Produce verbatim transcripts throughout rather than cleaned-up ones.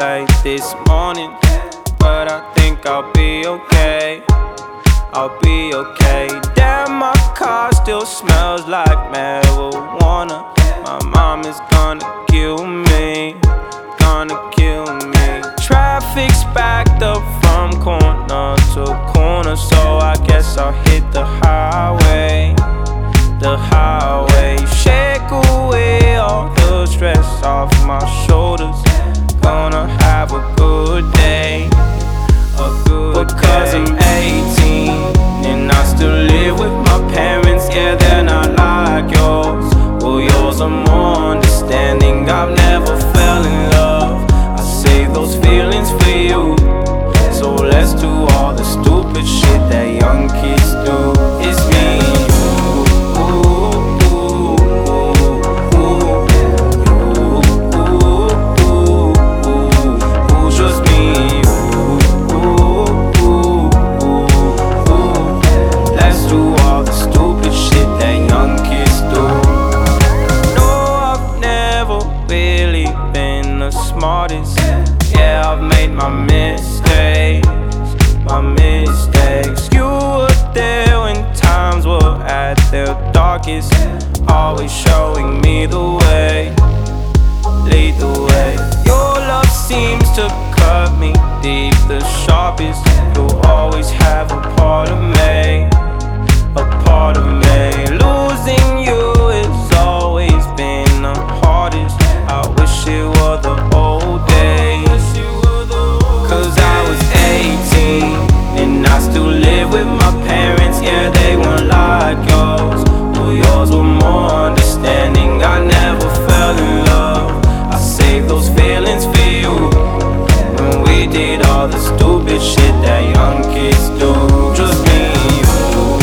late this morning, but I think I'll be okay. I'll be okay. Damn, my car still smells like marijuana. My mom is gonna kill me, gonna kill me. Traffic's backed up from corner to corner, so I guess I'll hit the highway, the highway. Shake away all the stress off my shoulders. Gonna have a good day, a good because day. I'm eighteen and I still live with my parents. Yeah, they're not like yours. Well, yours are more understanding. I've never fell in love. I save those feelings for you. So let's do all the stupid shit that young kids do. It's me and you. Smartest. Yeah, I've made my mistakes, my mistakes. You were there when times were at their darkest, always showing me the way, lead the way. Your love seems to cut me deep, the sharpest. You'll always have a part of me, a part of me. Losing you has always been the hardest. I wish it were the old days, cause I was eighteen and I still live with my parents. Yeah, they weren't like yours. Well, yours were more understanding. I never fell in love. I saved those feelings for you when we did all the stupid shit that young kids do. Just me and you.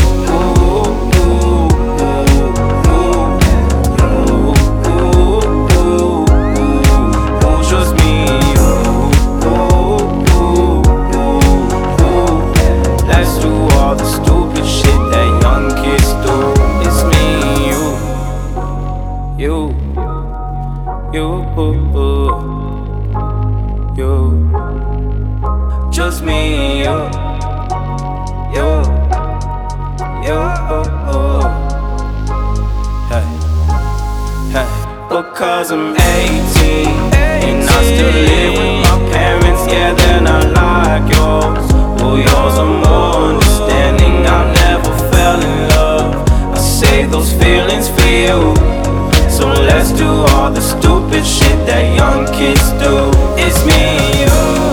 You, you, you, just me and you, you, you, hey, hey. Because I'm eighteen and I still live with my parents. Yeah, they're not like yours. Well, yours are more understanding. I never fell in love. I save those feelings for you. So let's do all the stupid shit that young kids do. It's me and you.